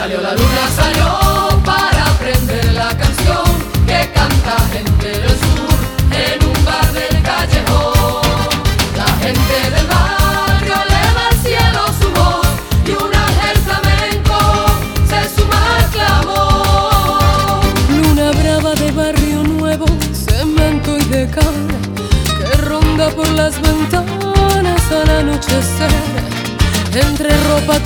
Salió la luna, salió para aprender la canción que canta gente del sur en un bar del callejón. La gente del barrio eleva al cielo su voz y un ángel flamenco se suma al clamor. Luna brava de barrio nuevo, cemento y de cal, que ronda por las ventanas al anochecer, entre ropa